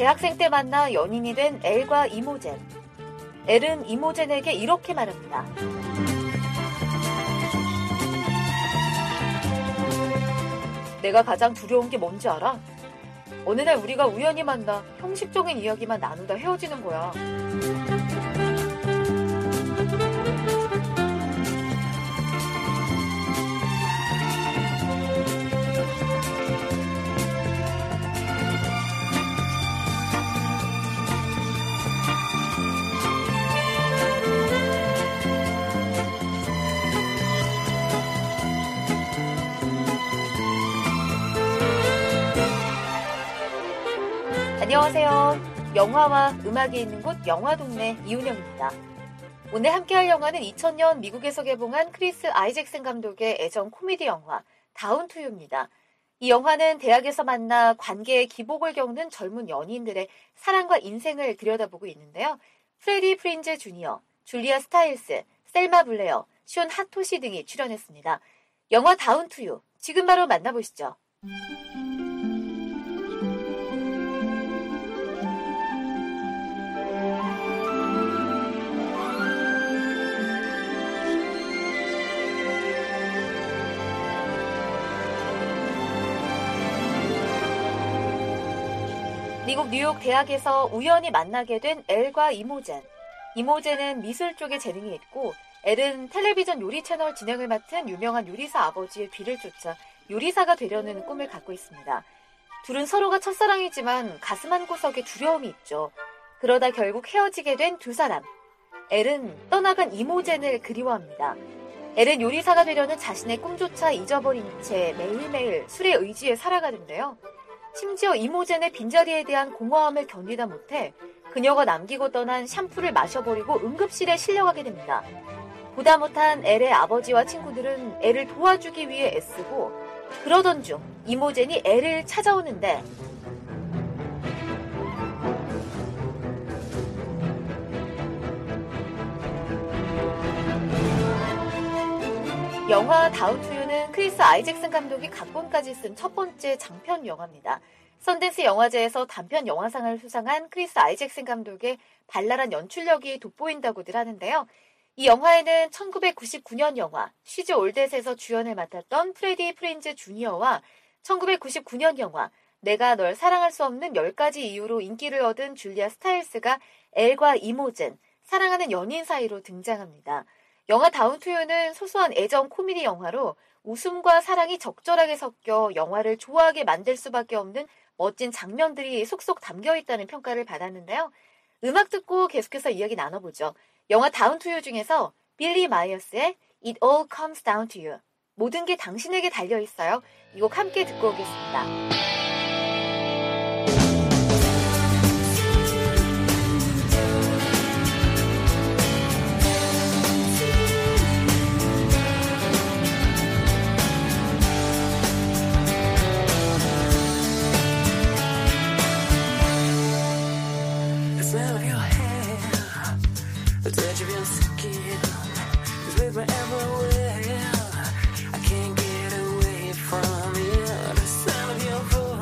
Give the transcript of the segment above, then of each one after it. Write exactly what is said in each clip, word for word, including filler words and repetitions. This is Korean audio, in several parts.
대학생 때 만나 연인이 된 엘과 이모젠. 엘은 이모젠에게 이렇게 말합니다. 내가 가장 두려운 게 뭔지 알아? 어느 날 우리가 우연히 만나 형식적인 이야기만 나누다 헤어지는 거야. 안녕하세요. 영화와 음악이 있는 곳 영화동네 이은영입니다. 오늘 함께할 영화는 이천 년 미국에서 개봉한 크리스 아이잭슨 감독의 애정 코미디 영화 다운 투 유입니다. 이 영화는 대학에서 만나 관계의 기복을 겪는 젊은 연인들의 사랑과 인생을 들여다보고 있는데요. 프레디 프린즈 주니어, 줄리아 스타일스, 셀마 블레어, 숀 하토시 등이 출연했습니다. 영화 다운 투 유, 지금 바로 만나보시죠. 미국 뉴욕 대학에서 우연히 만나게 된 엘과 이모젠. 이모젠은 미술 쪽에 재능이 있고 엘은 텔레비전 요리 채널 진행을 맡은 유명한 요리사 아버지의 뒤를 쫓아 요리사가 되려는 꿈을 갖고 있습니다. 둘은 서로가 첫사랑이지만 가슴 한구석에 두려움이 있죠. 그러다 결국 헤어지게 된 두 사람. 엘은 떠나간 이모젠을 그리워합니다. 엘은 요리사가 되려는 자신의 꿈조차 잊어버린 채 매일매일 술에 의지해 살아가는데요. 심지어 이모젠의 빈자리에 대한 공허함을 견디다 못해 그녀가 남기고 떠난 샴푸를 마셔버리고 응급실에 실려가게 됩니다. 보다 못한 엘의 아버지와 친구들은 엘을 도와주기 위해 애쓰고 그러던 중 이모젠이 엘을 찾아오는데 영화 다운 투 유는 크리스 아이잭슨 감독이 각본까지 쓴 첫 번째 장편 영화입니다. 선댄스 영화제에서 단편 영화상을 수상한 크리스 아이잭슨 감독의 발랄한 연출력이 돋보인다고들 하는데요. 이 영화에는 천구백구십구 년 영화 쉬즈 올 댓에서 주연을 맡았던 프레디 프린즈 주니어와 천구백구십구 년 영화 내가 널 사랑할 수 없는 열 가지 이유로 인기를 얻은 줄리아 스타일스가 엘과 이모젠, 사랑하는 연인 사이로 등장합니다. 영화 다운 투 유는 소소한 애정 코미디 영화로 웃음과 사랑이 적절하게 섞여 영화를 좋아하게 만들 수밖에 없는 멋진 장면들이 속속 담겨있다는 평가를 받았는데요. 음악 듣고 계속해서 이야기 나눠보죠. 영화 다운 투 유 중에서 빌리 마이어스의 It All Comes Down to You, 모든 게 당신에게 달려있어요. 이 곡 함께 듣고 오겠습니다. The touch of your skin is with me everywhere. I can't get away from you. The sound of your voice.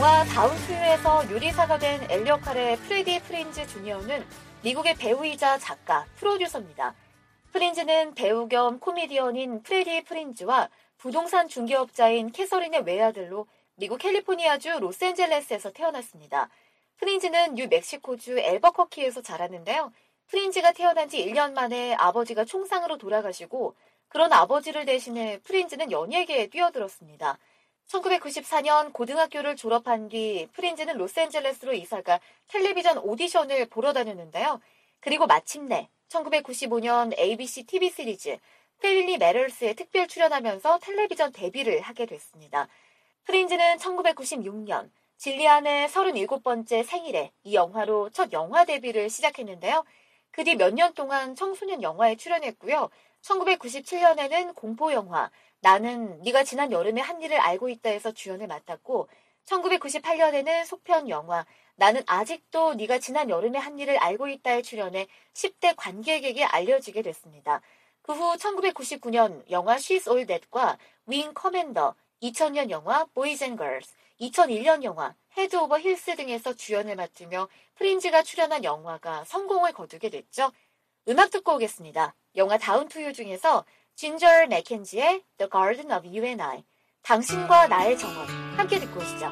영화 다운투유에서 요리사가 된 엘 역할의 프레디 프린즈 주니어는 미국의 배우이자 작가, 프로듀서입니다. 프린즈는 배우 겸 코미디언인 프레디 프린즈와 부동산 중개업자인 캐서린의 외아들로 미국 캘리포니아주 로스앤젤레스에서 태어났습니다. 프린즈는 뉴멕시코주 엘버커키에서 자랐는데요. 프린즈가 태어난 지 일 년 만에 아버지가 총상으로 돌아가시고 그런 아버지를 대신해 프린즈는 연예계에 뛰어들었습니다. 천구백구십사 년 고등학교를 졸업한 뒤 프린즈는 로스앤젤레스로 이사가 텔레비전 오디션을 보러 다녔는데요. 그리고 마침내 천구백구십오 년 에이비씨 티비 시리즈 패밀리 매터스에 특별 출연하면서 텔레비전 데뷔를 하게 됐습니다. 프린즈는 천구백구십육 년 질리안의 서른일곱 번째 생일에 이 영화로 첫 영화 데뷔를 시작했는데요. 그 뒤 몇 년 동안 청소년 영화에 출연했고요. 천구백구십칠 년에는 공포영화 나는 네가 지난 여름에 한 일을 알고 있다에서 주연을 맡았고 천구백구십팔 년에는 속편 영화 나는 아직도 네가 지난 여름에 한 일을 알고 있다에 출연해 십 대 관객에게 알려지게 됐습니다. 그 후 천구백구십구 년 영화 She's All That과 윙 커맨더, 이천 년 영화 Boys and Girls, 이천일 년 영화 헤드 오버 힐스 등에서 주연을 맡으며 프린즈가 출연한 영화가 성공을 거두게 됐죠. 음악 듣고 오겠습니다. 영화 다운투유 중에서 진저 맥켄지의 The Garden of You and I, 당신과 나의 정원 함께 듣고 오시죠.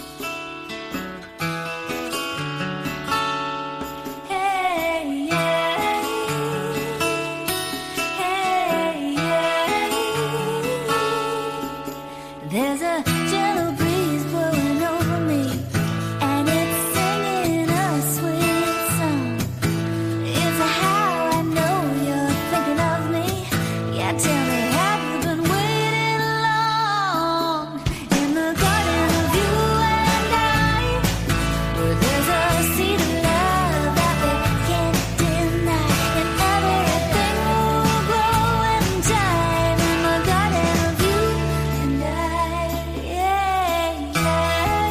There's a gentle breeze blowing over me, and it's singing a sweet song. It's how I know you're thinking of me. Yeah, tell me, have you been waiting long? In the garden of you and I, where there's a seed of love that we can't deny, and everything will grow in time. In the garden of you and I, yeah, yeah,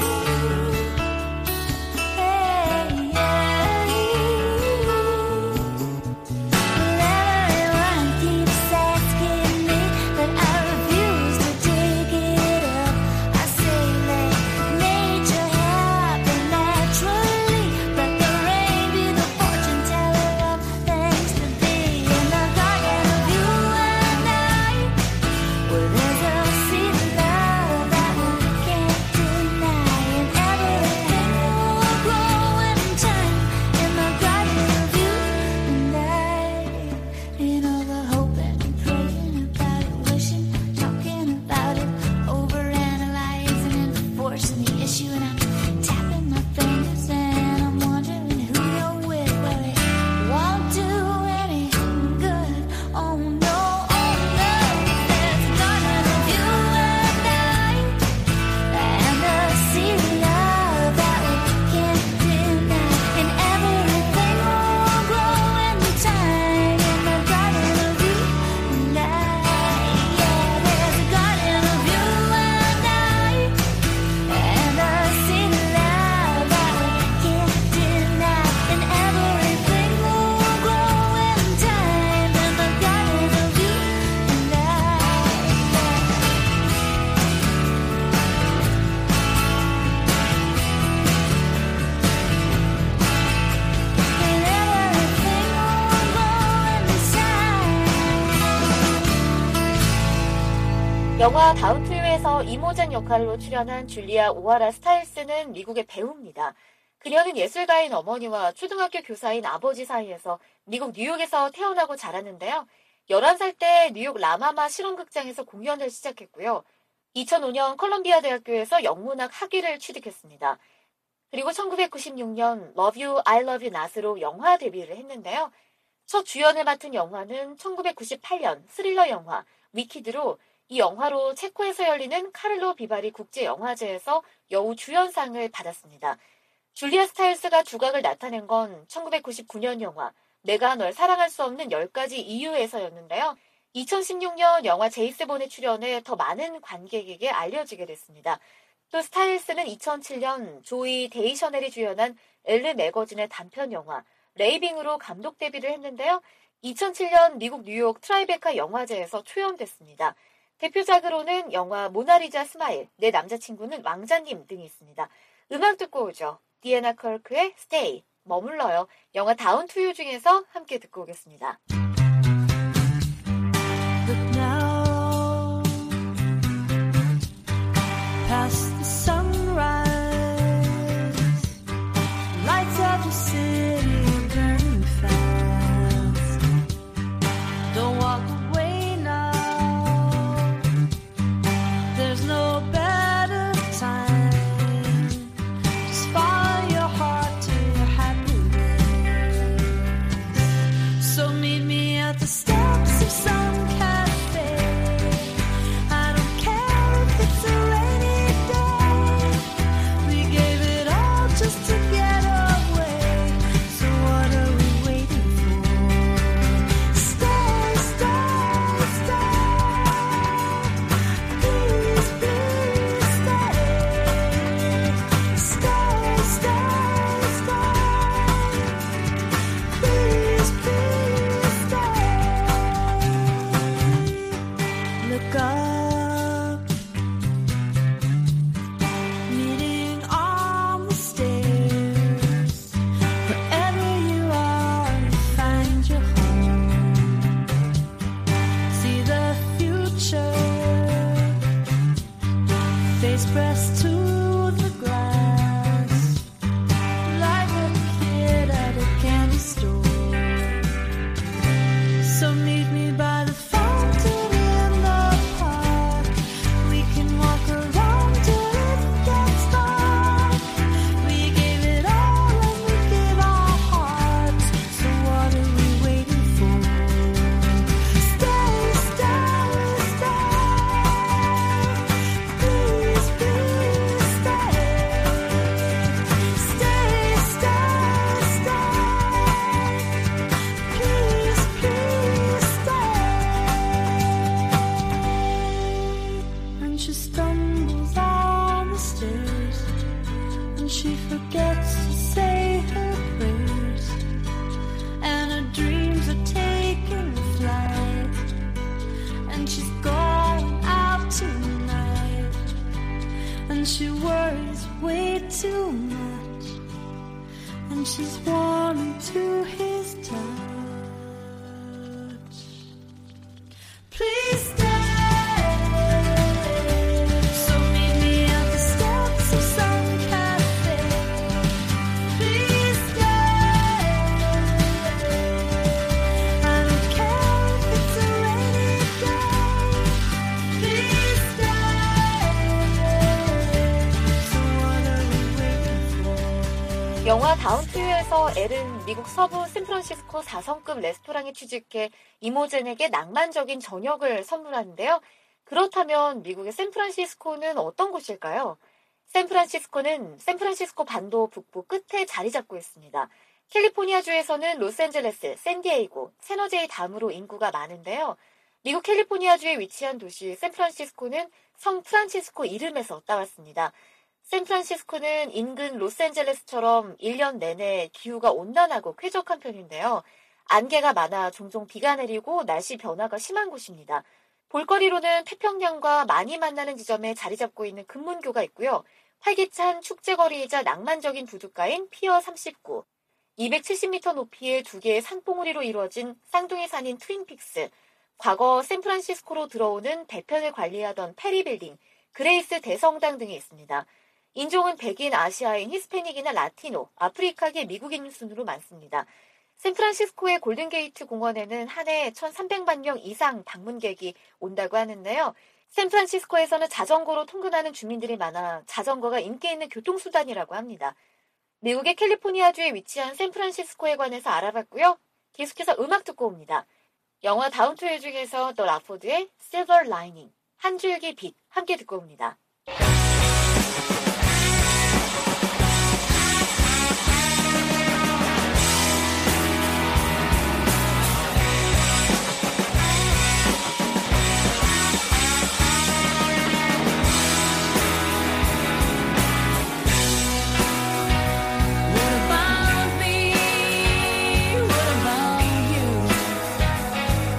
hey, yeah. Everyone keeps asking me, but I refuse to take it up. I say let nature happen naturally, let the rain be the fortune teller of things to be. In the garden of you and I, where there's a seed of love that we can't deny, and everything will grow in time. In the garden of you and I, you know the hoping and praying about it, wishing, talking about it, overanalyzing and forcing the issue, and I'm tapping my fingers and I'm wondering who you're with, but it won't do any good. Oh no, oh no, there's a garden of you and I, and a sea of love that we can't deny, and everything will grow in time. In the garden of you and I, yeah, there's a garden of you and I, and a sea of love that we can't deny, and everything will grow in time. In the garden of you and I. And everything will grow inside. 영화 다운투유에서 이모전 역할로 출연한 줄리아 오하라 스타일스는 미국의 배우입니다. 그녀는 예술가인 어머니와 초등학교 교사인 아버지 사이에서 미국 뉴욕에서 태어나고 자랐는데요. 열한 살 때 뉴욕 라마마 실험극장에서 공연을 시작했고요. 이천오 년 컬럼비아 대학교에서 영문학 학위를 취득했습니다. 그리고 천구백구십육 년 Love You, I Love You Not으로 영화 데뷔를 했는데요. 첫 주연을 맡은 영화는 천구백구십팔 년 스릴러 영화 위키드로 이 영화로 체코에서 열리는 카를로 비바리 국제영화제에서 여우 주연상을 받았습니다. 줄리아 스타일스가 두각을 나타낸 건 천구백구십구 년 영화 내가 널 사랑할 수 없는 열 가지 이유에서였는데요. 이천십육 년 영화 제이스본에 출연해 더 많은 관객에게 알려지게 됐습니다. 또 스타일스는 이천칠 년 조이 데이셔넬이 주연한 엘르 매거진의 단편 영화 레이빙으로 감독 데뷔를 했는데요. 이천칠 년 미국 뉴욕 트라이베카 영화제에서 초연됐습니다. 대표작으로는 영화 모나리자 스마일, 내 남자친구는 왕자님 등이 있습니다. 음악 듣고 오죠. 디애나 컬크의 Stay, 머물러요. 영화 다운 투 유 중에서 함께 듣고 오겠습니다. Look now, past the sunrise, lights of the city burning fast. Don't walk away now, there's no better time. Just follow your heart to your happiness. So meet me at the steps of some cafe. I don't care if it's a rainy day. We gave it all just to get away. So what are we waiting for? Stay, stay, stay. Please, please stay. Stay, stay, stay. Please, please stay. Look up, meeting on the stairs. Wherever you are, you find your home. See the future, face pressed to the glass, like a kid at a candy store. So meet me by the fountain in the park. We can walk around till it gets dark. We gave it all and we gave our hearts. So what are we waiting for? Stay, stay, stay. Please, please stay. Stay, stay, stay. Please, please stay. And she stumbles on the stairs, and she forgets to say her prayers, and her dreams are taking flight, and she's going out tonight, and she worries way too much, and she's warming to his touch. Please stay. So meet me at the steps of some cafe. Please stay. I don't care if it's a rainy day. Please stay. So what are we waiting for? 영화 다운 투 유에서 엘은 미국 서부 샌프란시스코 사 성급 레스토랑에 취직해 이모젠에게 낭만적인 저녁을 선물하는데요. 그렇다면 미국의 샌프란시스코는 어떤 곳일까요? 샌프란시스코는 샌프란시스코 반도 북부 끝에 자리 잡고 있습니다. 캘리포니아주에서는 로스앤젤레스, 샌디에이고, 세너제이 다음으로 인구가 많은데요. 미국 캘리포니아주에 위치한 도시 샌프란시스코는 성 프란치스코 이름에서 따왔습니다. 샌프란시스코는 인근 로스앤젤레스처럼 일 년 내내 기후가 온난하고 쾌적한 편인데요. 안개가 많아 종종 비가 내리고 날씨 변화가 심한 곳입니다. 볼거리로는 태평양과 많이 만나는 지점에 자리 잡고 있는 금문교가 있고요. 활기찬 축제거리이자 낭만적인 부둣가인 피어 삼십구, 이백칠십 미터 높이의 두 개의 산봉우리로 이루어진 쌍둥이 산인 트윈픽스, 과거 샌프란시스코로 들어오는 배편을 관리하던 페리빌딩, 그레이스 대성당 등이 있습니다. 인종은 백인, 아시아인, 히스패닉이나 라티노, 아프리카계 미국인 순으로 많습니다. 샌프란시스코의 골든게이트 공원에는 한 해 천삼백만 명 이상 방문객이 온다고 하는데요. 샌프란시스코에서는 자전거로 통근하는 주민들이 많아 자전거가 인기 있는 교통수단이라고 합니다. 미국의 캘리포니아주에 위치한 샌프란시스코에 관해서 알아봤고요. 계속해서 음악 듣고 옵니다. 영화 다운 투 유 중에서 더 라포드의 Silver Lining, 한 줄기 빛, 함께 듣고 옵니다.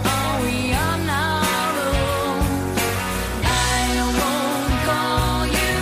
Oh, we are not alone. I won't call you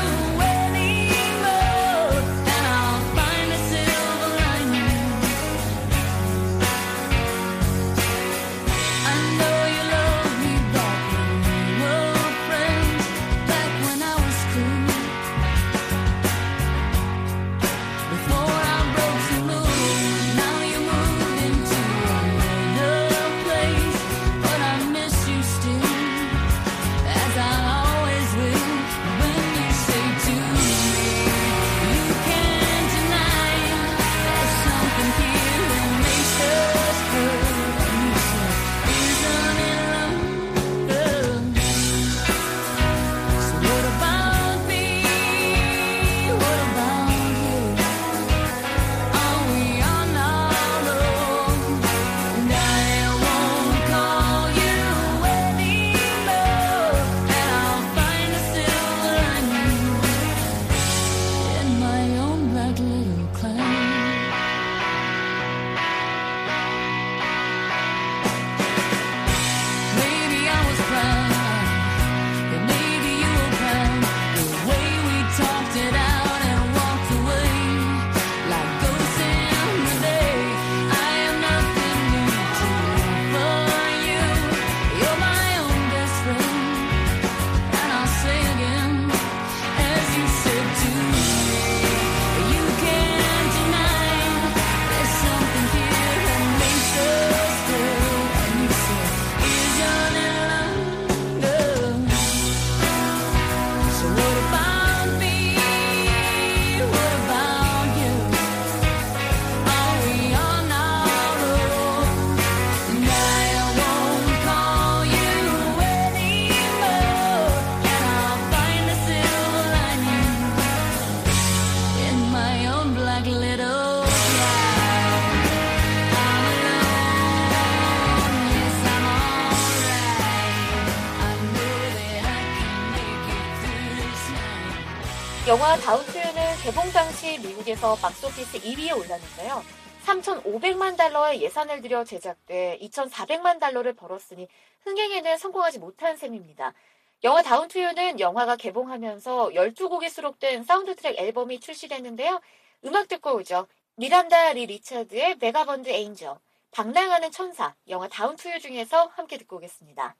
영화 다운 투 유는 개봉 당시 미국에서 박스오피스 이 위에 올랐는데요. 삼천오백만 달러의 예산을 들여 제작돼 이천사백만 달러를 벌었으니 흥행에는 성공하지 못한 셈입니다. 영화 다운 투 유는 영화가 개봉하면서 열두 곡이 수록된 사운드 트랙 앨범이 출시됐는데요. 음악 듣고 오죠. 미란다 리 리처드의 베가번드 에인저, 방랑하는 천사, 영화 다운 투 유 중에서 함께 듣고 오겠습니다.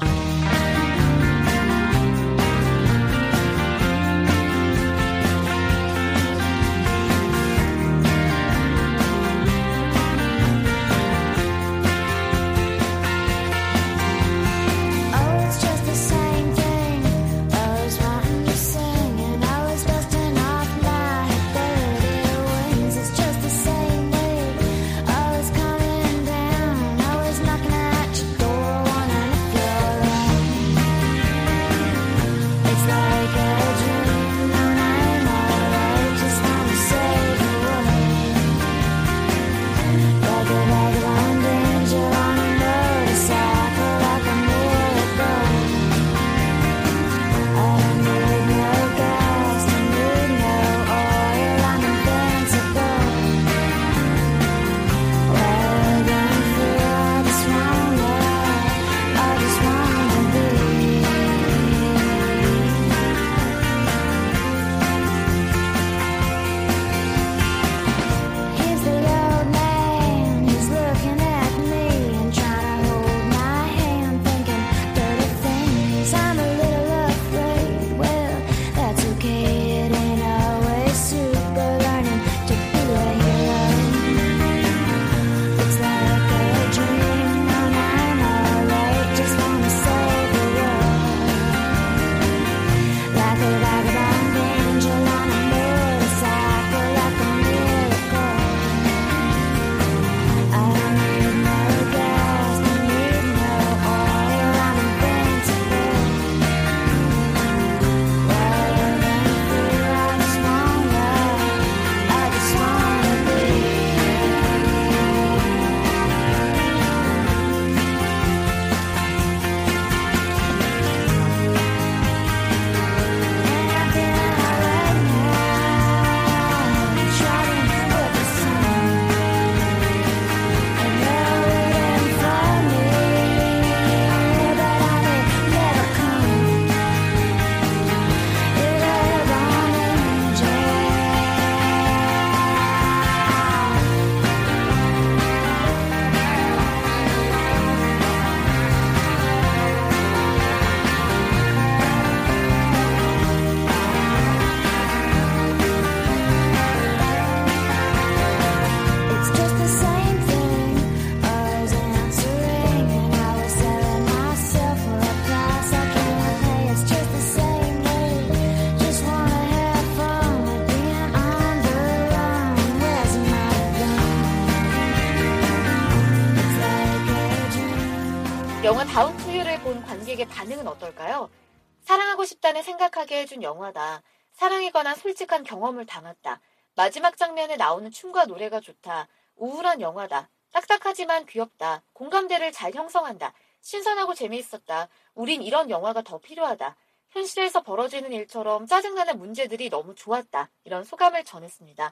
영화 다운 투 유를 본 관객의 반응은 어떨까요? 사랑하고 싶다는 생각하게 해준 영화다. 사랑에 관한 솔직한 경험을 담았다. 마지막 장면에 나오는 춤과 노래가 좋다. 우울한 영화다. 딱딱하지만 귀엽다. 공감대를 잘 형성한다. 신선하고 재미있었다. 우린 이런 영화가 더 필요하다. 현실에서 벌어지는 일처럼 짜증나는 문제들이 너무 좋았다. 이런 소감을 전했습니다.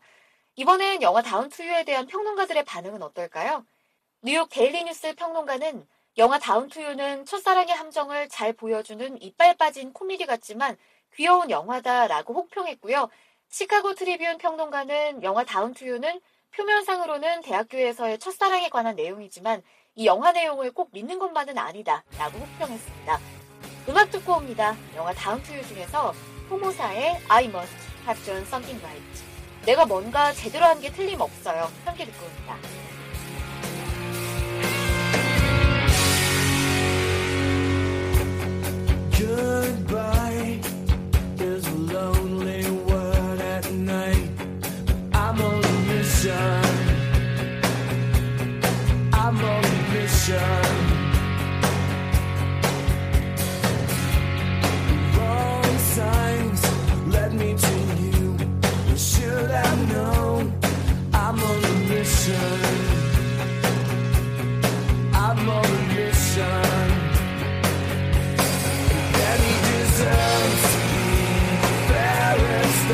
이번엔 영화 다운 투 유에 대한 평론가들의 반응은 어떨까요? 뉴욕 데일리 뉴스 평론가는 영화 다운 투 유는 첫사랑의 함정을 잘 보여주는 이빨 빠진 코미디 같지만 귀여운 영화다라고 혹평했고요. 시카고 트리뷴 평론가는 영화 다운 투 유는 표면상으로는 대학교에서의 첫사랑에 관한 내용이지만 이 영화 내용을 꼭 믿는 것만은 아니다 라고 혹평했습니다. 음악 듣고 옵니다. 영화 다운 투 유 중에서 호모사의 I must have done something right. 내가 뭔가 제대로 한 게 틀림없어요. 함께 듣고 옵니다. Goodbye is a lonely word at night. I'm on a mission. I'm on a mission. Wrong signs led me to you. You should have known. I'm on a mission. I'm on a mission. Deserves to be the fairest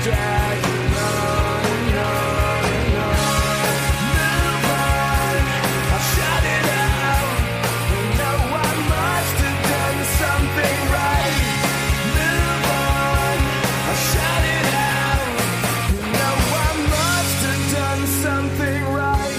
dragging on and on and on. Move on, I'll shut it out. You know I must have done something right. Move on, I'll shut it out. You know I must have done something right.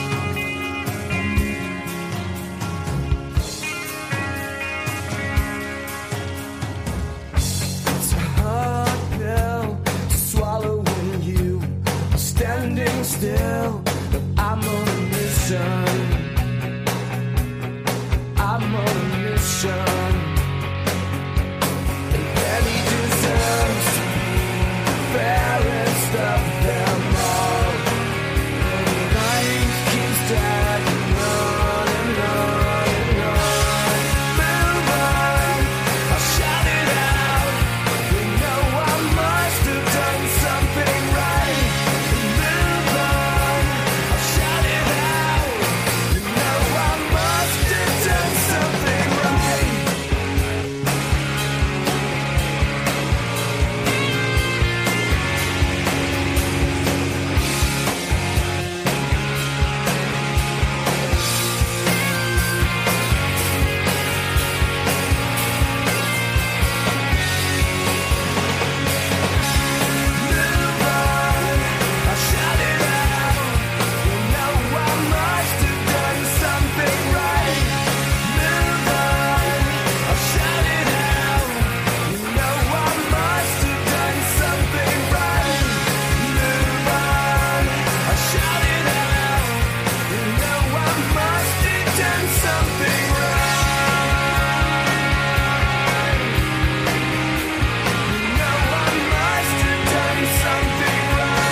It's a hard pill to swallow when you are standing still. But I'm on a mission. I'm on a mission. And Penny deserves to be fairest of them all. And life keeps dragging on and on and on. Move on, I'll shout it out. You know I must have done something right. Move on, I'll shout it out. You know I must have done something right. Move on, I'll shout it out. You know I must have done something right. Move on, I'll shout it out. You know I must have done something right. Move on, I'll shout it out. You know I must have done something right. You know I must have done something right.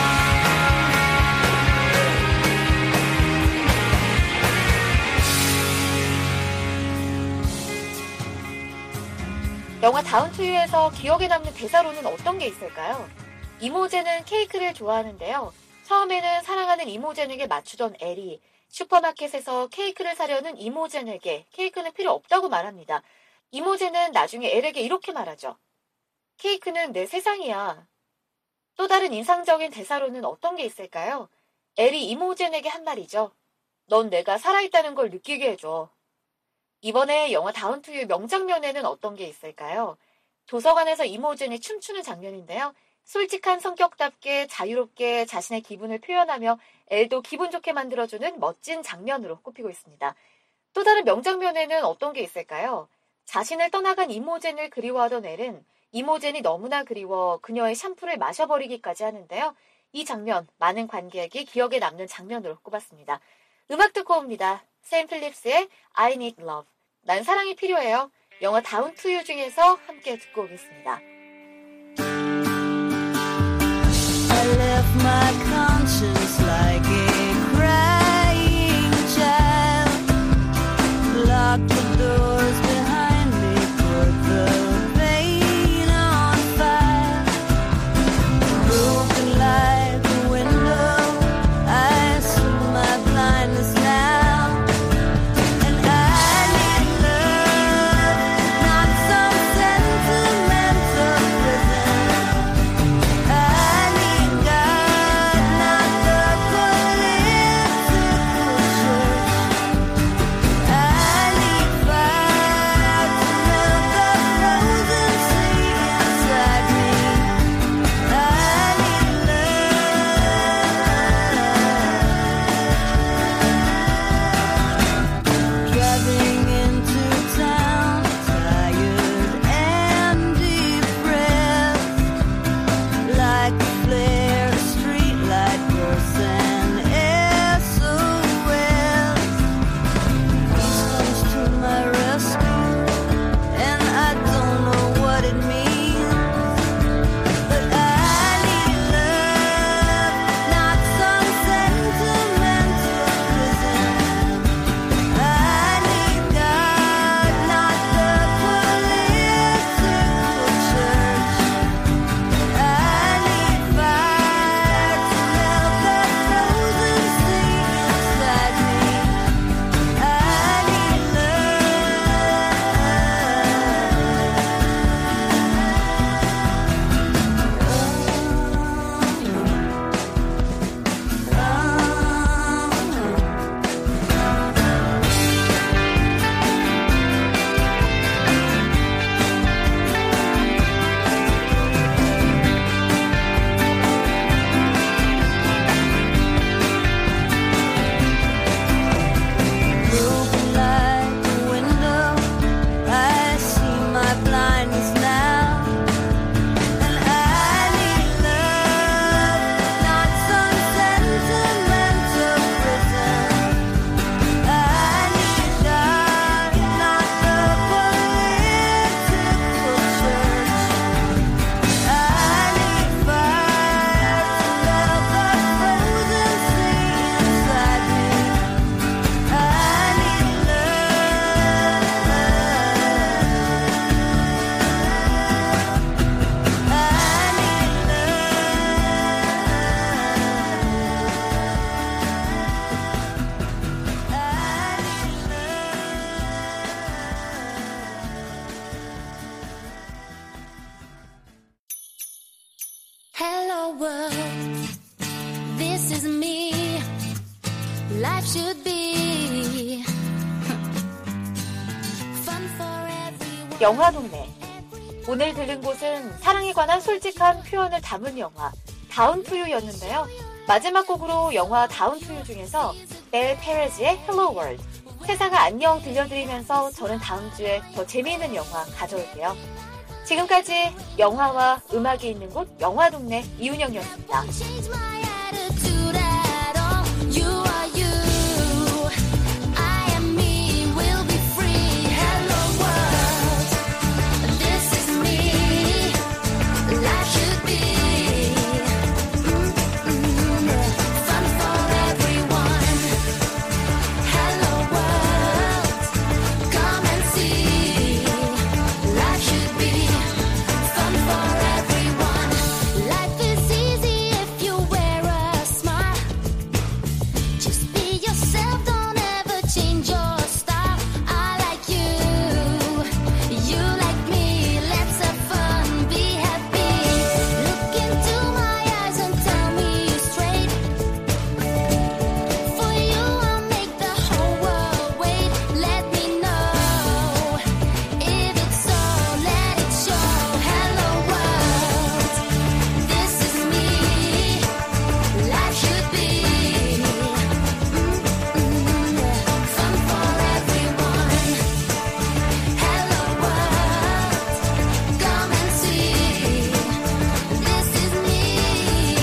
영화 다운투유에서 기억에 남는 대사로는 어떤 게 있을까요? 이모제는 케이크를 좋아하는데요. 처음에는 사랑하는 이모제에게 맞추던 엘이 슈퍼마켓에서 케이크를 사려는 이모제에게 케이크는 필요 없다고 말합니다. 이모제는 나중에 엘에게 이렇게 말하죠. 케이크는 내 세상이야. 또 다른 인상적인 대사로는 어떤 게 있을까요? 엘이 이모제에게 한 말이죠. 넌 내가 살아있다는 걸 느끼게 해줘. 이번에 영화 다운투유 명장면에는 어떤 게 있을까요? 도서관에서 이모젠이 춤추는 장면인데요. 솔직한 성격답게 자유롭게 자신의 기분을 표현하며 엘도 기분 좋게 만들어주는 멋진 장면으로 꼽히고 있습니다. 또 다른 명장면에는 어떤 게 있을까요? 자신을 떠나간 이모젠을 그리워하던 엘은 이모젠이 너무나 그리워 그녀의 샴푸를 마셔버리기까지 하는데요. 이 장면, 많은 관객이 기억에 남는 장면으로 꼽았습니다. 음악 듣고 옵니다. 샘 필립스의 I Need Love. 난 사랑이 필요해요. 영화 다운투유 중에서 함께 듣고 오겠습니다. I left my conscience like a crying child. Locked the doors behind me, put the pain on fire. Broken like a window, I see my blindness now. And I need love, not some sentimental prison. I need God, not the police. Hello world, this is me. Life should be fun for everyone. 영화 동네. 오늘 들른 곳은 사랑에 관한 솔직한 표현을 담은 영화 다운 투 유였는데요. 마지막 곡으로 영화 다운 투 유 중에서 벨 페레즈의 Hello World, 세상아 안녕 들려드리면서 저는 다음 주에 더 재미있는 영화 가져올게요. 지금까지 영화와 음악이 있는 곳 영화 동네 이윤영이었습니다. Change my attitude at all. You are you, I am me. We'll be free. Hello world, this is me. Life should be mm-mm, fun for everyone. Hello world, come and see. Life should be fun for everyone. Life is easy if you wear a smile. Just be yourself, don't ever change your style. I like you, you like me. Let's have fun, be happy. Look into my eyes and tell me straight. For you, I'll make the whole world wait. Let me know if it's so, let it show. Hello world, this is me. Life should be mm-mm, fun for everyone. Hello world, come and see. This is me.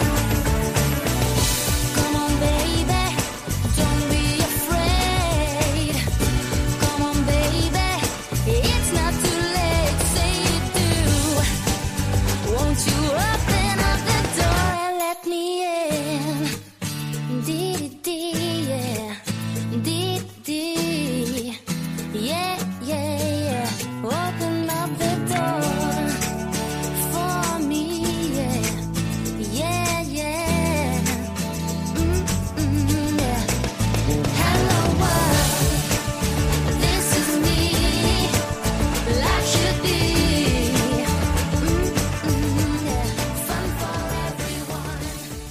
Come on, baby, don't be afraid. Come on, baby, it's not too late. Say you do. Won't you open up the door and let me in? Dee dee yeah, dee dee, yeah yeah yeah. Open up the door for me, yeah, yeah yeah. Mm-mm, yeah. Hello world, this is me. Life should be mm-mm, yeah, fun for everyone.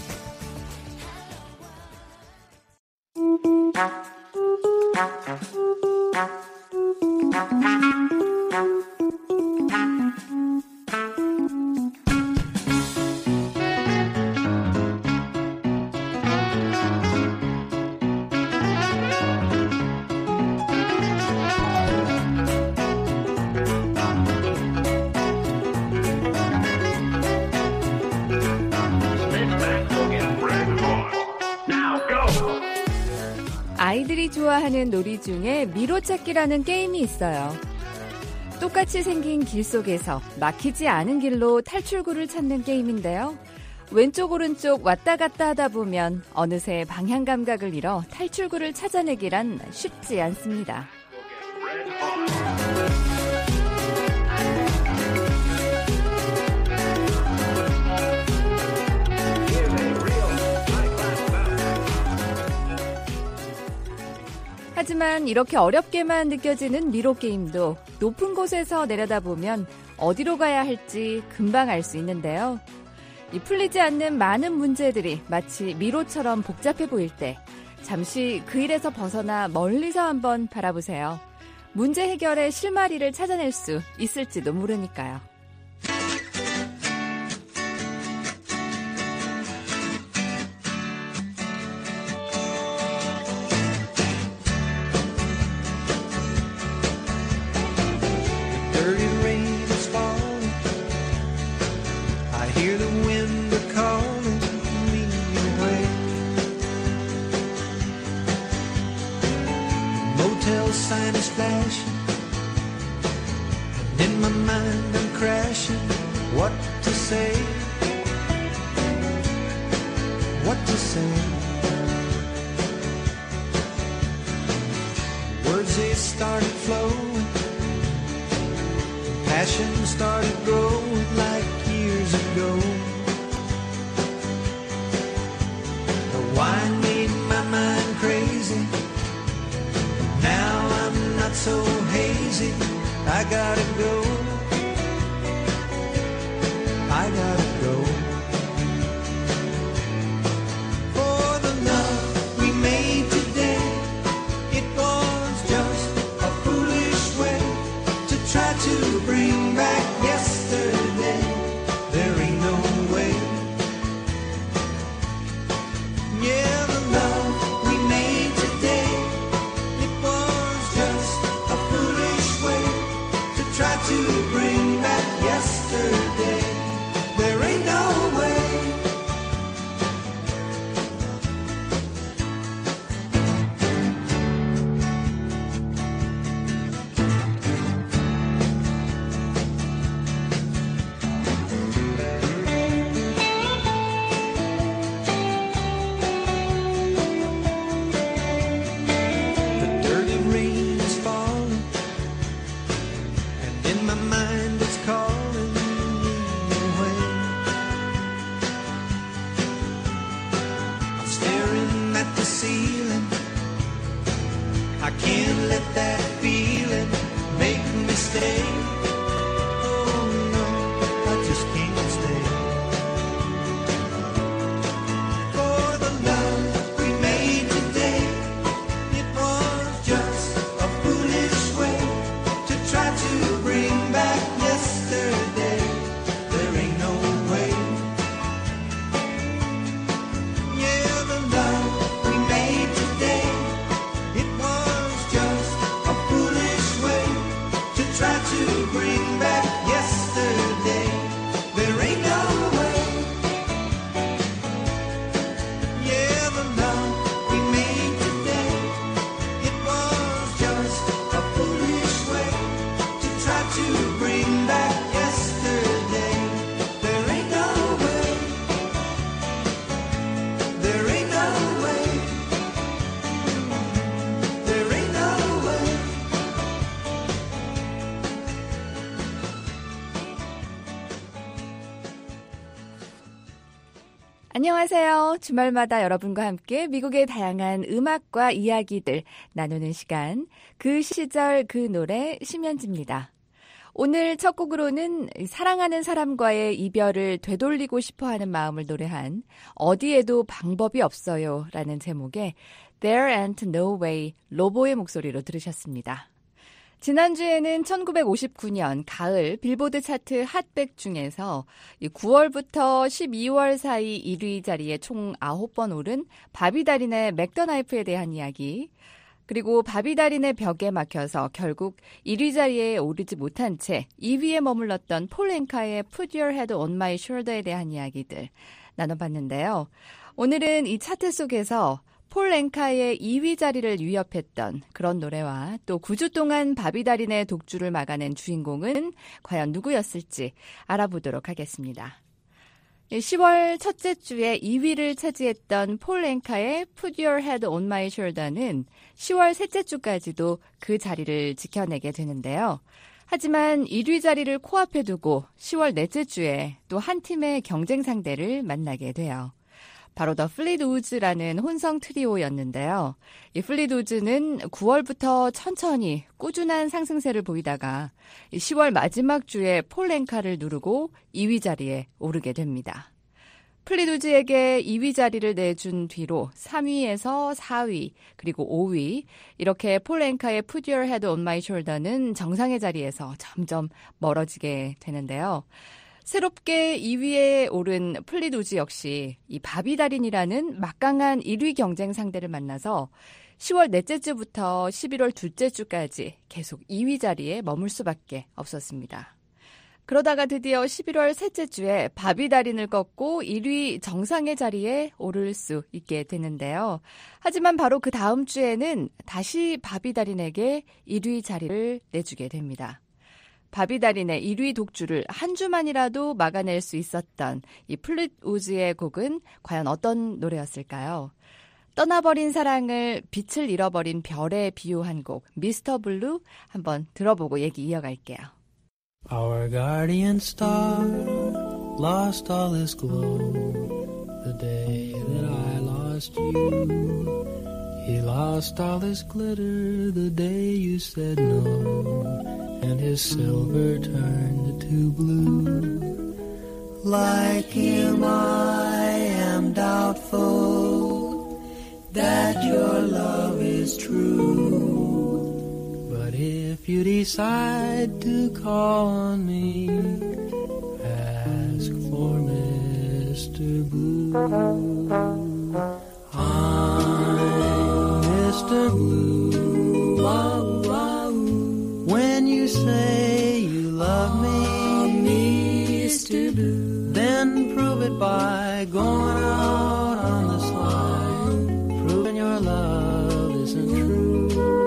아이들이 좋아하는 놀이 중에 미로찾기라는 게임이 있어요. 똑같이 생긴 길 속에서 막히지 않은 길로 탈출구를 찾는 게임인데요. 왼쪽 오른쪽 왔다 갔다 하다 보면 어느새 방향 감각을 잃어 탈출구를 찾아내기란 쉽지 않습니다. 하지만 이렇게 어렵게만 느껴지는 미로 게임도 높은 곳에서 내려다보면 어디로 가야 할지 금방 알 수 있는데요. 이 풀리지 않는 많은 문제들이 마치 미로처럼 복잡해 보일 때 잠시 그 일에서 벗어나 멀리서 한번 바라보세요. 문제 해결의 실마리를 찾아낼 수 있을지도 모르니까요. Dirty rain is falling. I hear the wind a calling me away. Motel sign is flashing, and in my mind I'm crashing. What to say? What to say? Words they started flowing. Passion started growing like years ago. The wine made my mind crazy. Now I'm not so hazy. I gotta go. I gotta go. let that feeling make me stay. Oh no, I just can't stay. For the love we made today, it was just a foolish way to try to bring back yesterday. There ain't no way. Yeah, the love we made today, it was just a foolish way to try to bring back yesterday. There ain't no way. Yeah, the love we made today, it was just a foolish way to try to bring back yesterday. There ain't no way. There ain't no way. There ain't no way. 안녕하세요. 주말마다 여러분과 함께 미국의 다양한 음악과 이야기들 나누는 시간, 그 시절 그 노래 심연지입니다. 오늘 첫 곡으로는 사랑하는 사람과의 이별을 되돌리고 싶어하는 마음을 노래한 어디에도 방법이 없어요 라는 제목의 There Ain't No Way, 로보의 목소리로 들으셨습니다. 지난주에는 천구백오십구 년 가을 빌보드 차트 핫백 중에서 구월부터 십이월 사이 일 위 자리에 총 아홉 번 오른 바비 다린의 맥더나이프에 대한 이야기, 그리고 바비 다린의 벽에 막혀서 결국 일 위 자리에 오르지 못한 채 이 위에 머물렀던 폴 앵카의 Put Your Head on My Shoulder에 대한 이야기들 나눠봤는데요. 오늘은 이 차트 속에서 폴 앵카의 이 위 자리를 위협했던 그런 노래와 또 구 주 동안 바비 다린의 독주를 막아낸 주인공은 과연 누구였을지 알아보도록 하겠습니다. 시월 첫째 주에 이 위를 차지했던 폴 앵카의 Put Your Head on My Shoulder는 시월 셋째 주까지도 그 자리를 지켜내게 되는데요. 하지만 일 위 자리를 코앞에 두고 시월 넷째 주에 또 한 팀의 경쟁 상대를 만나게 돼요. 바로 더 플리드 우즈라는 혼성 트리오였는데요. 이 플리드 우즈는 구월부터 천천히 꾸준한 상승세를 보이다가 시월 마지막 주에 폴 앵카를 누르고 이 위 자리에 오르게 됩니다. 플리드 우즈에게 이 위 자리를 내준 뒤로 삼 위에서 사 위 그리고 오 위 이렇게 폴 앵카의 Put Your Head on My Shoulder는 정상의 자리에서 점점 멀어지게 되는데요. 새롭게 이 위에 오른 플리드 우즈 역시 이 바비 다린이라는 막강한 일 위 경쟁 상대를 만나서 시월 넷째 주부터 십일월 둘째 주까지 계속 이 위 자리에 머물 수밖에 없었습니다. 그러다가 드디어 십일월 셋째 주에 바비 다린을 꺾고 일 위 정상의 자리에 오를 수 있게 되는데요. 하지만 바로 그 다음 주에는 다시 바비 다린에게 일 위 자리를 내주게 됩니다. 바비 다린의 일 위 독주를 한 주만이라도 막아낼 수 있었던 이 플리드 우즈의 곡은 과연 어떤 노래였을까요? 떠나버린 사랑을 빛을 잃어버린 별에 비유한 곡 미스터 블루 한번 들어보고 얘기 이어갈게요. Our guardian star lost all his glow the day that I lost you. He lost all his glitter the day you said no, and his silver turned to blue. Like him I am doubtful that your love is true. But if you decide to call on me, ask for Mister Blue. I'm Mister Blue. Wow, wow. When you say you love me, Mister Blue, then prove it by going out on the slide, proving your love isn't true.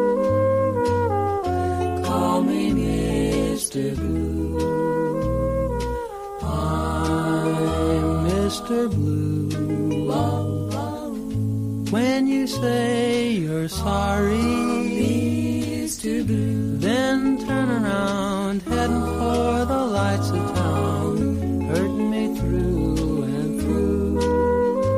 Call me Mister Blue. I'm Mister Blue. Wow, wow. When you say you're sorry, Mister Blue, then turn around, heading for the lights of town, hurting me through and through.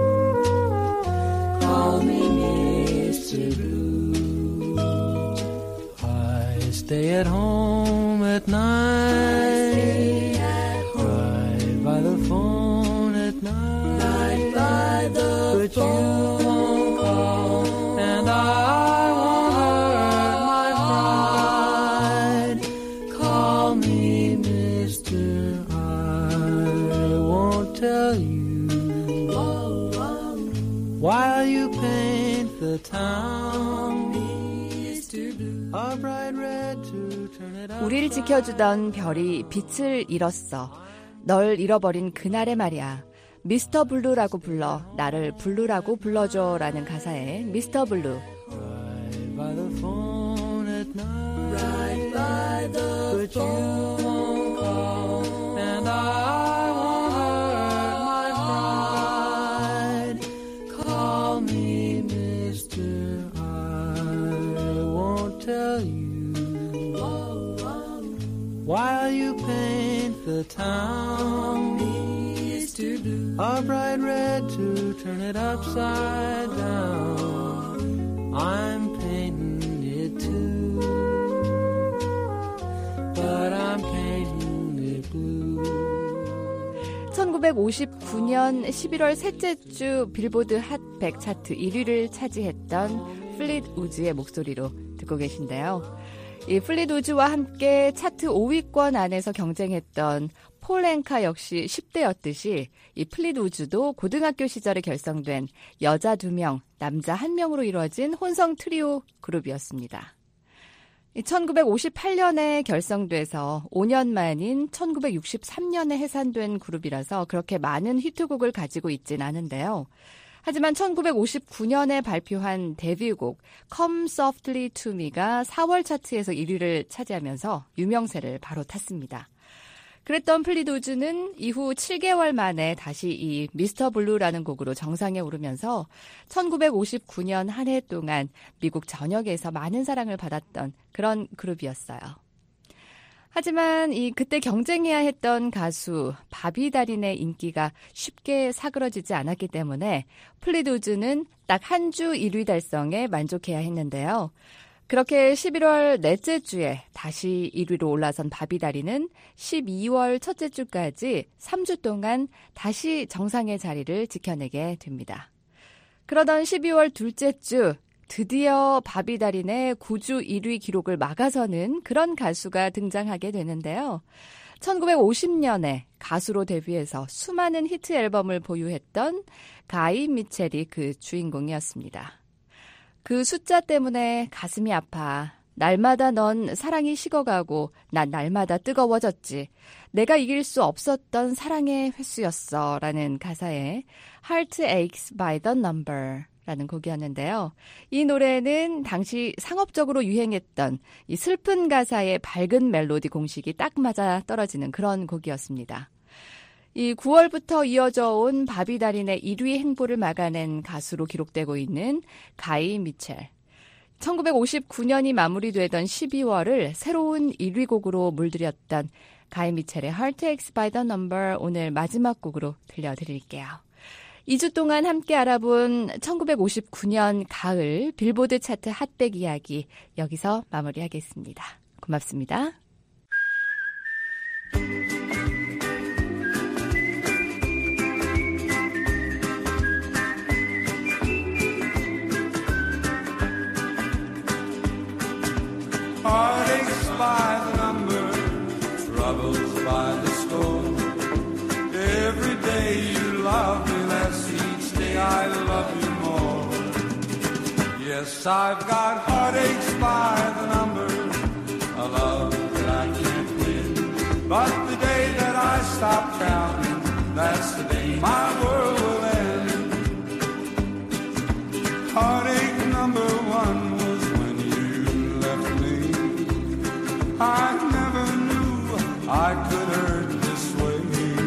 Call me Mister Blue. stay at home at night, right by the phone at night, right by the but phone. You won't call, and I won't hurt my pride. Call me Mister I won't tell you while you paint the town a bright red to turn it up. 우리를 지켜주던 별이 빛을 잃었어. 널 잃어버린 그날의 말이야. 미스터 블루라고 불러. 나를 블루라고 불러줘라는 가사의 미스터 블루. Right by the phone at night, right by the but you won't call, and I won't hurt my pride. Call me Mister I won't tell you while you paint the town a bright red to turn it upside down. I'm painting it too, but I'm painting it blue. 천구백오십구 년 십일월 셋째 주 빌보드 핫 백 차트 일 위를 차지했던 플릿 우즈의 목소리로 듣고 계신데요. 이 플릿 우즈와 함께 차트 오 위권 안에서 경쟁했던 폴 앵카 역시 십 대였듯이 이 플릿 우즈도 고등학교 시절에 결성된 여자 두 명, 남자 한 명으로 이루어진 혼성 트리오 그룹이었습니다. 천구백오십팔 년에 결성돼서 오 년 만인 천구백육십삼 년에 해산된 그룹이라서 그렇게 많은 히트곡을 가지고 있진 않은데요. 하지만 천구백오십구 년에 발표한 데뷔곡 Come Softly to Me가 사월 차트에서 일 위를 차지하면서 유명세를 바로 탔습니다. 그랬던 플릿 우즈는 이후 칠 개월 만에 다시 이 미스터 블루라는 곡으로 정상에 오르면서 천구백오십구 년 한 해 동안 미국 전역에서 많은 사랑을 받았던 그런 그룹이었어요. 하지만 이 그때 경쟁해야 했던 가수 바비 다린의 인기가 쉽게 사그러지지 않았기 때문에 플릿 우즈는 딱 한 주 일 위 달성에 만족해야 했는데요. 그렇게 십일월 넷째 주에 다시 일 위로 올라선 바비 다린은 십이월 첫째 주까지 삼 주 동안 다시 정상의 자리를 지켜내게 됩니다. 그러던 십이월 둘째 주 드디어 바비 다린의 구 주 일 위 기록을 막아서는 그런 가수가 등장하게 되는데요. 천구백오십 년에 가수로 데뷔해서 수많은 히트 앨범을 보유했던 가이 미첼이 그 주인공이었습니다. 그 숫자 때문에 가슴이 아파. 날마다 넌 사랑이 식어가고 난 날마다 뜨거워졌지. 내가 이길 수 없었던 사랑의 횟수였어. 라는 가사에 Heart Aches by the Number 라는 곡이었는데요. 이 노래는 당시 상업적으로 유행했던 이 슬픈 가사의 밝은 멜로디 공식이 딱 맞아 떨어지는 그런 곡이었습니다. 이 구월부터 이어져 온 바비 다린의 일 위 행보를 막아낸 가수로 기록되고 있는 가이 미첼. 천구백오십구 년이 마무리되던 십이월을 새로운 일 위 곡으로 물들였던 가이 미첼의 Heart Aches by the Number 오늘 마지막 곡으로 들려드릴게요. 이 주 동안 함께 알아본 천구백오십구 년 가을 빌보드 차트 핫백 이야기 여기서 마무리하겠습니다. 고맙습니다. Heartaches by the number, troubles by the score. Every day you love me less, each day I love you more. Yes, I've got heartaches by the number, a love that I can't win. But the day that I stop counting, that's the day my world will end. Heartache number one was when you left me. I never knew I could hurt this way.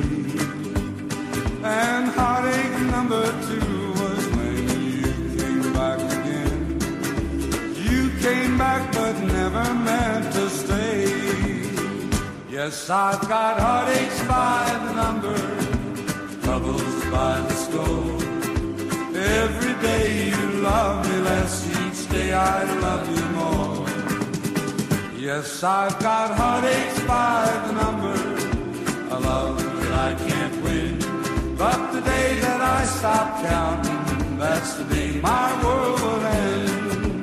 And heartache number two was when you came back again. You came back but never meant to stay. Yes, I've got heartaches by the number, troubles by the score. Every day you love me less, each day I love you more. Yes, I've got heartaches by the number, a love that I can't win. But the day that I stop counting, that's the day my world will end.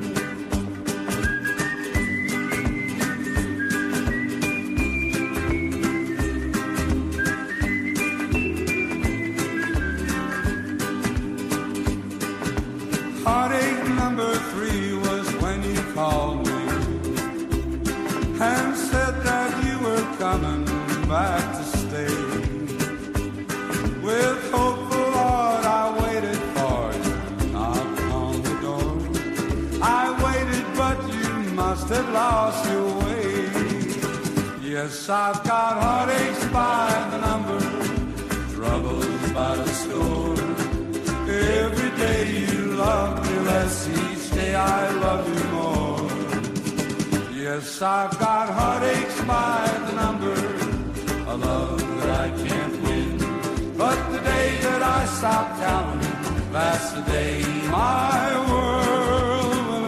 Heartache number three was when you called me and said that you were coming back to stay. With hopeful heart I waited for you, knocked on the door. I waited but you must have lost your way. Yes, I've got heartaches by the number, troubles by the score. Every day you love me less, each day I love you more. Yes, I've got heartaches by the number, a love that I can't win. But the day that I stop counting, that's the day my world will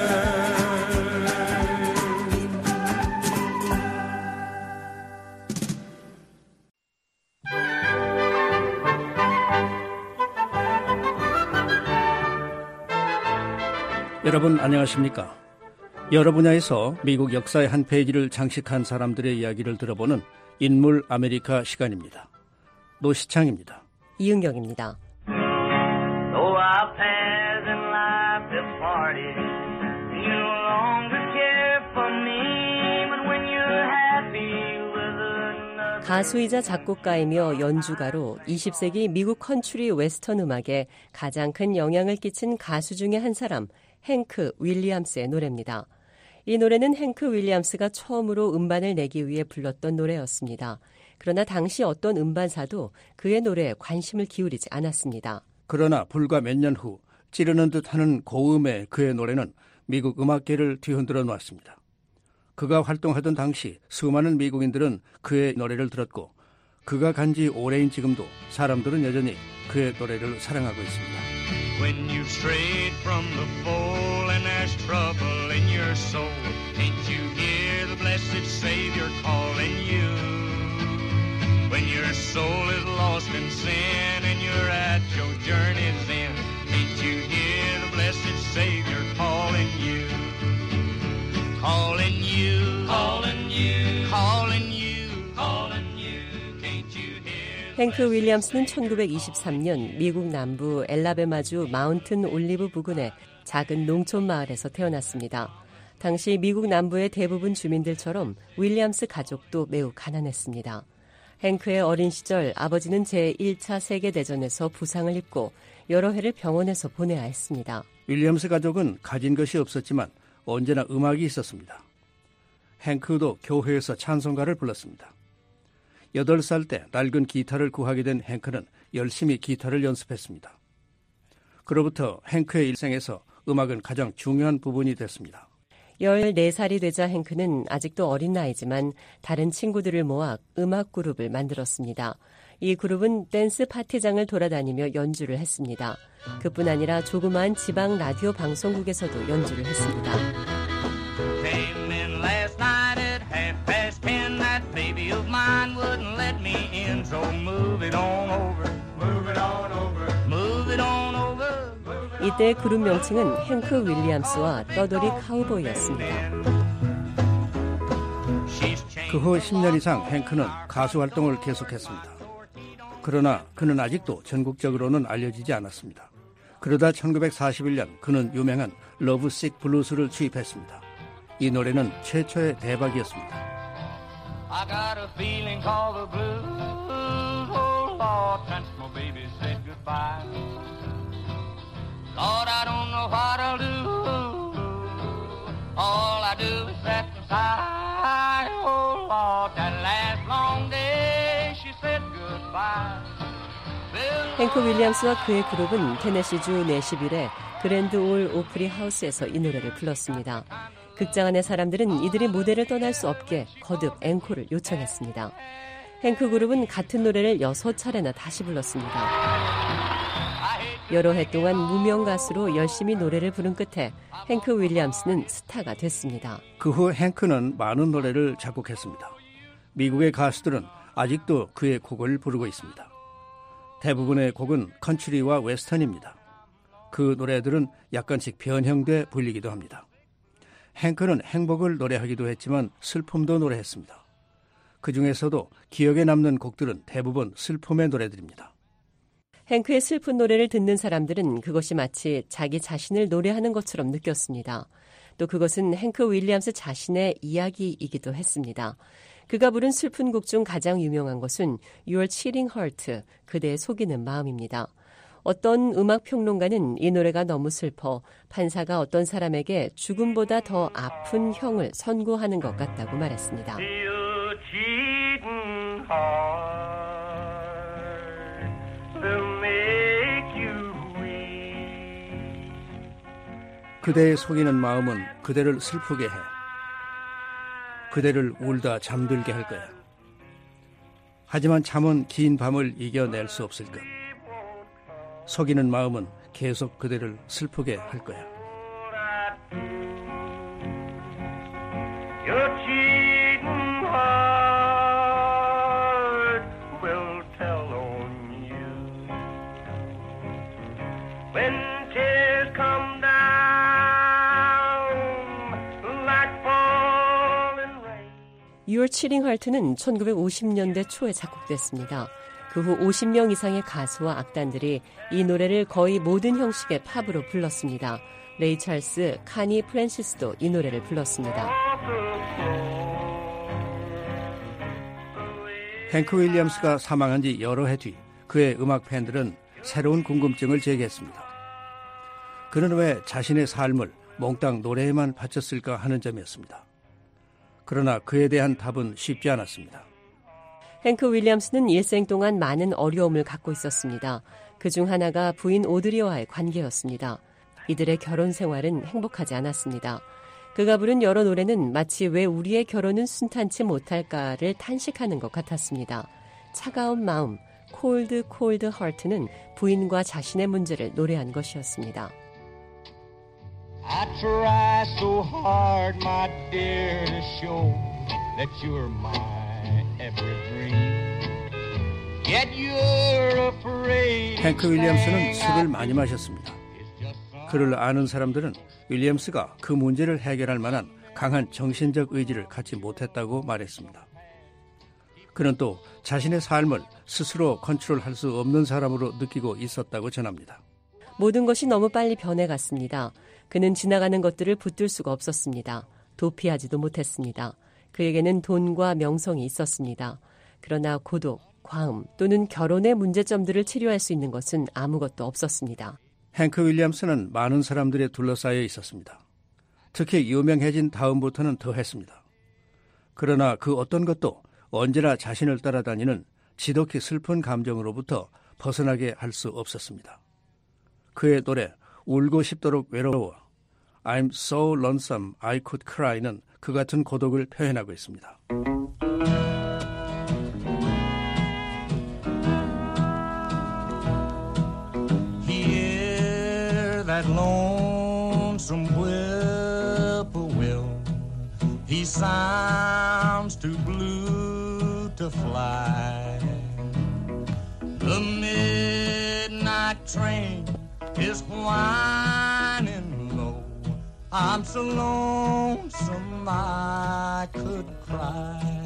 여러분 안녕하십니까? 여러 분야에서 미국 역사의 한 페이지를 장식한 사람들의 이야기를 들어보는 인물 아메리카 시간입니다. 노시창입니다. 이은경입니다. Though our paths in life departed, you no longer care for me, but when you're happy with another. 가수이자 작곡가이며 연주가로 이십 세기 미국 컨트리 웨스턴 음악에 가장 큰 영향을 끼친 가수 중에 한 사람, 행크 윌리엄스의 노래입니다. 이 노래는 행크 윌리엄스가 처음으로 음반을 내기 위해 불렀던 노래였습니다. 그러나 당시 어떤 음반사도 그의 노래에 관심을 기울이지 않았습니다. 그러나 불과 몇 년 후 찌르는 듯하는 고음의 그의 노래는 미국 음악계를 뒤흔들어 놓았습니다. 그가 활동하던 당시 수많은 미국인들은 그의 노래를 들었고 그가 간 지 오래인 지금도 사람들은 여전히 그의 노래를 사랑하고 있습니다. When you've strayed from the fold and there's trouble in your soul, can't you hear the blessed Savior calling you? When your soul is lost in sin and you're at your journey's end, can't you hear the blessed Savior calling you? Calling you, calling you, calling you, calling you, can't you hear? 행크 윌리엄스는 천구백이십삼 년 미국 남부 엘라베마주 마운튼 올리브 부근의 작은 농촌 마을에서 태어났습니다. 당시 미국 남부의 대부분 주민들처럼 윌리엄스 가족도 매우 가난했습니다. 행크의 어린 시절 아버지는 제일 차 세계대전에서 부상을 입고 여러 해를 병원에서 보내야 했습니다. 윌리엄스 가족은 가진 것이 없었지만 언제나 음악이 있었습니다. 행크도 교회에서 찬송가를 불렀습니다. 여덟 살 때 낡은 기타를 구하게 된 행크는 열심히 기타를 연습했습니다. 그로부터 행크의 일생에서 음악은 가장 중요한 부분이 됐습니다. 열네 살이 되자 행크는 아직도 어린 나이지만 다른 친구들을 모아 음악 그룹을 만들었습니다. 이 그룹은 댄스 파티장을 돌아다니며 연주를 했습니다. 그뿐 아니라 조그마한 지방 라디오 방송국에서도 연주를 했습니다. Came in last night at half past ten. That baby of mine wouldn't let me in, so move it on over, move it on over, move it on over. 이때 그룹 명칭은 행크 윌리엄스와 떠돌이 카우보이였습니다. 그 후 십 년 이상 행크는 가수 활동을 계속했습니다. 그러나 그는 아직도 전국적으로는 알려지지 않았습니다. 그러다 천구백사십일 년 그는 유명한 러브식 블루스를 취입했습니다. 이 노래는 최초의 대박이었습니다. I got a feeling called the blues. Oh Lord, since my baby said goodbye. Lord, I don't know what I'll do. All I do is sit and sigh. Oh Lord, that last long day she said goodbye. 행크 윌리엄스와 그의 그룹은 테네시주 내시빌의 그랜드 올 오프리 하우스에서 이 노래를 불렀습니다. 극장 안의 사람들은 이들이 무대를 떠날 수 없게 거듭 앵콜을 요청했습니다. 행크 그룹은 같은 노래를 여섯 차례나 다시 불렀습니다. I hate 여러 해 동안 무명 가수로 열심히 노래를 부른 끝에 행크 윌리엄스는 스타가 됐습니다. 그 후 행크는 많은 노래를 작곡했습니다. 미국의 가수들은 아직도 그의 곡을 부르고 있습니다. 대부분의 곡은 컨트리와 웨스턴입니다. 그 노래들은 약간씩 변형돼 불리기도 합니다. 행크는 행복을 노래하기도 했지만 슬픔도 노래했습니다. 그 중에서도 기억에 남는 곡들은 대부분 슬픔의 노래들입니다. 행크의 슬픈 노래를 듣는 사람들은 그것이 마치 자기 자신을 노래하는 것처럼 느꼈습니다. 또 그것은 행크 윌리엄스 자신의 이야기이기도 했습니다. 그가 부른 슬픈 곡 중 가장 유명한 것은 Your Cheating Heart, 그대의 속이는 마음입니다. 어떤 음악 평론가는 이 노래가 너무 슬퍼 판사가 어떤 사람에게 죽음보다 더 아픈 형을 선고하는 것 같다고 말했습니다. Your cheating heart will make you weak. 그대의 속이는 마음은 그대를 슬프게 해. 그대를 울다 잠들게 할 거야. 하지만 잠은 긴 밤을 이겨낼 수 없을 것. 속이는 마음은 계속 그대를 슬프게 할 거야. Your cheating heart will tell on you when tears come down like falling rain. Your Cheating Heart는 천구백오십 년대 초에 작곡됐습니다. 그 후 오십 명 이상의 가수와 악단들이 이 노래를 거의 모든 형식의 팝으로 불렀습니다. 레이 찰스, 카니 프랜시스도 이 노래를 불렀습니다. 행크 윌리엄스가 사망한 지 여러 해 뒤 그의 음악 팬들은 새로운 궁금증을 제기했습니다. 그는 왜 자신의 삶을 몽땅 노래에만 바쳤을까 하는 점이었습니다. 그러나 그에 대한 답은 쉽지 않았습니다. 행크 윌리엄스는 일생 동안 많은 어려움을 갖고 있었습니다. 그중 하나가 부인 오드리와의 관계였습니다. 이들의 결혼 생활은 행복하지 않았습니다. 그가 부른 여러 노래는 마치 왜 우리의 결혼은 순탄치 못할까를 탄식하는 것 같았습니다. 차가운 마음, 콜드 콜드 하트는 부인과 자신의 문제를 노래한 것이었습니다. I try so hard, my dear, to show that you're my every dream. Yet you're afraid. 행크 윌리엄스는 술을 많이 마셨습니다. 그를 아는 사람들은 윌리엄스가 그 문제를 해결할 만한 강한 정신적 의지를 갖지 못했다고 말했습니다. 그는 또 자신의 삶을 스스로 컨트롤할 수 없는 사람으로 느끼고 있었다고 전합니다. 모든 것이 너무 빨리 변해갔습니다. 그는 지나가는 것들을 붙들 수가 없었습니다. 도피하지도 못했습니다. 그에게는 돈과 명성이 있었습니다. 그러나 고독, 과음 또는 결혼의 문제점들을 치료할 수 있는 것은 아무것도 없었습니다. 행크 윌리엄스는 많은 사람들에 둘러싸여 있었습니다. 특히 유명해진 다음부터는 더 했습니다. 그러나 그 어떤 것도 언제나 자신을 따라다니는 지독히 슬픈 감정으로부터 벗어나게 할 수 없었습니다. 그의 노래 울고 싶도록 외로워 I'm so lonesome I could cry는 그 같은 고독을 표현하고 있습니다. Hear that lonesome whippoorwill. He sounds too blue to fly. The midnight train is whining low. I'm so lonesome I could cry.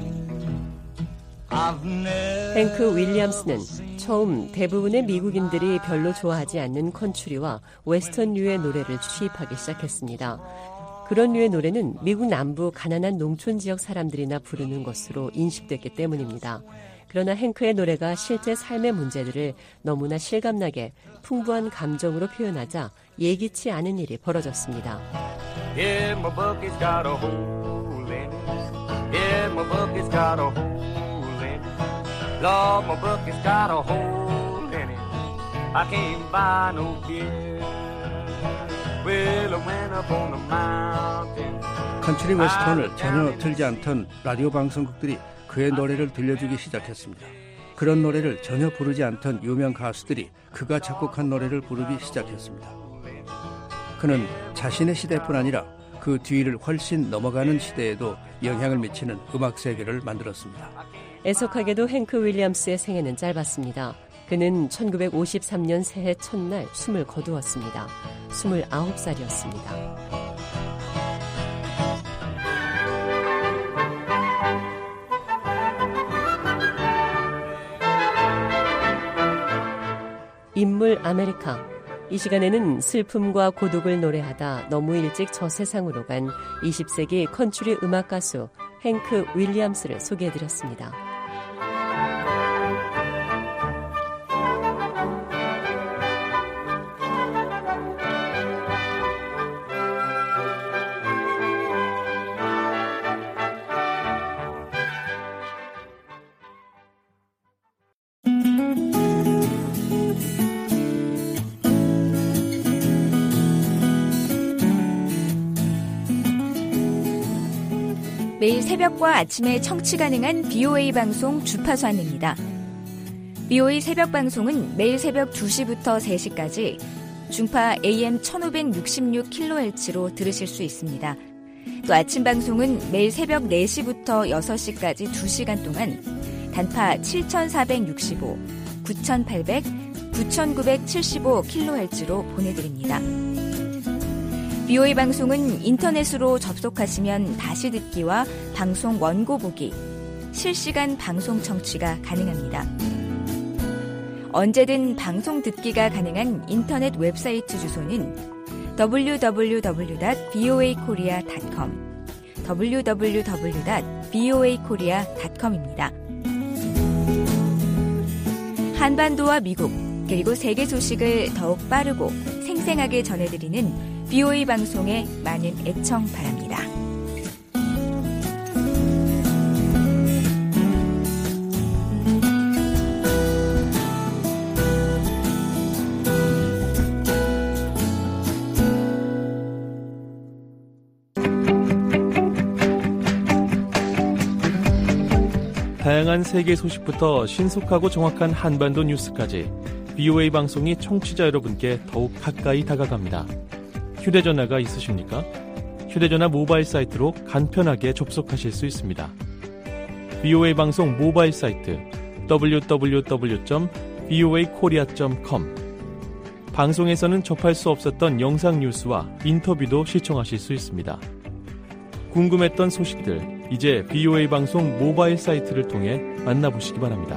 I've never 행크 윌리엄스는 처음 대부분의 미국인들이 별로 좋아하지 않는 컨트리와 웨스턴류의 노래를 취입하기 시작했습니다. 그런 류의 노래는 미국 남부 가난한 농촌 지역 사람들이나 부르는 것으로 인식됐기 때문입니다. 그러나 행크의 노래가 실제 삶의 문제들을 너무나 실감나게 풍부한 감정으로 표현하자 예기치 않은 일이 벌어졌습니다. Yeah, my bucket's got a hole in it. Yeah, my bucket's got a hole in it. Lord, my bucket's got a hole in it. I can't buy no beer. Well, I went up on the mountain. 컨트리 웨스턴을 전혀 틀지 않던 라디오 방송국들이 그의 노래를 들려주기 시작했습니다. 그런 노래를 전혀 부르지 않던 유명 가수들이 그가 작곡한 노래를 부르기 시작했습니다. 그는 자신의 시대뿐 아니라 그 뒤를 훨씬 넘어가는 시대에도 영향을 미치는 음악 세계를 만들었습니다. 애석하게도 행크 윌리엄스의 생애는 짧았습니다. 그는 천구백오십삼 년 새해 첫날 숨을 거두었습니다. 스물아홉 살이었습니다. 인물 아메리카. 이 시간에는 슬픔과 고독을 노래하다 너무 일찍 저 세상으로 간 이십 세기 컨트리 음악 가수 행크 윌리엄스를 소개해드렸습니다. 매일 새벽과 아침에 청취 가능한 비오에이 방송 주파수 안내입니다. 비오에이 새벽 방송은 매일 새벽 두 시부터 세 시까지 중파 에이엠 천오백육십육 킬로헤르츠로 들으실 수 있습니다. 또 아침 방송은 매일 새벽 네 시부터 여섯 시까지 두 시간 동안 단파 칠천사백육십오, 구천팔백, 구천구백칠십오 킬로헤르츠로 보내드립니다. 비오에이 방송은 인터넷으로 접속하시면 다시 듣기와 방송 원고 보기, 실시간 방송 청취가 가능합니다. 언제든 방송 듣기가 가능한 인터넷 웹사이트 주소는 더블유 더블유 더블유 닷 비오에이 코리아 닷 컴, 더블유 더블유 더블유 닷 비오에이 코리아 닷 컴입니다. 한반도와 미국, 그리고 세계 소식을 더욱 빠르고 생생하게 전해드리는 비오에이 방송에 많은 애청 바랍니다. 다양한 세계 소식부터 신속하고 정확한 한반도 뉴스까지 비오에이 방송이 청취자 여러분께 더욱 가까이 다가갑니다. 휴대전화가 있으십니까? 휴대전화 모바일 사이트로 간편하게 접속하실 수 있습니다. 비오에이 방송 모바일 사이트 더블유 더블유 더블유 점 비오에이 코리아 점 컴. 방송에서는 접할 수 없었던 영상 뉴스와 인터뷰도 시청하실 수 있습니다. 궁금했던 소식들, 이제 비오에이 방송 모바일 사이트를 통해 만나보시기 바랍니다.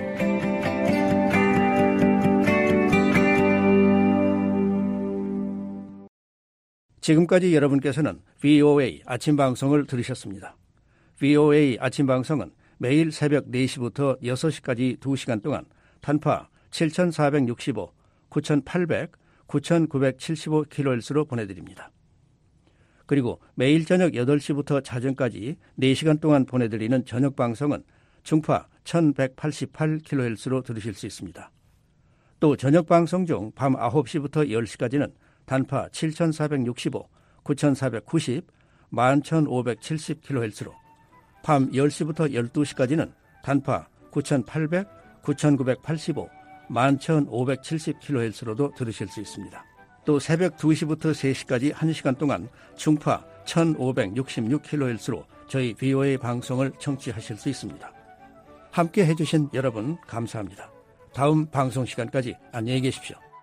지금까지 여러분께서는 비오에이 아침 방송을 들으셨습니다. 비오에이 아침 방송은 매일 새벽 네 시부터 여섯 시까지 두 시간 동안 단파 칠천사백육십오, 구천팔백, 구천구백칠십오 킬로헤르츠로 보내드립니다. 그리고 매일 저녁 여덟 시부터 자정까지 네 시간 동안 보내드리는 저녁 방송은 중파 천백팔십팔 킬로헤르츠로 들으실 수 있습니다. 또 저녁 방송 중 밤 아홉 시부터 열 시까지는 단파 칠천사백육십오, 구천사백구십, 만 천오백칠십 킬로헤르츠로, 밤 열 시부터 열두 시까지는 단파 구천팔백, 구천구백팔십오, 만 천오백칠십 킬로헤르츠로도 들으실 수 있습니다. 또 새벽 두 시부터 세 시까지 한 시간 동안 중파 천오백육십육 킬로헤르츠로 저희 비오에이 방송을 청취하실 수 있습니다. 함께 해주신 여러분 감사합니다. 다음 방송 시간까지 안녕히 계십시오.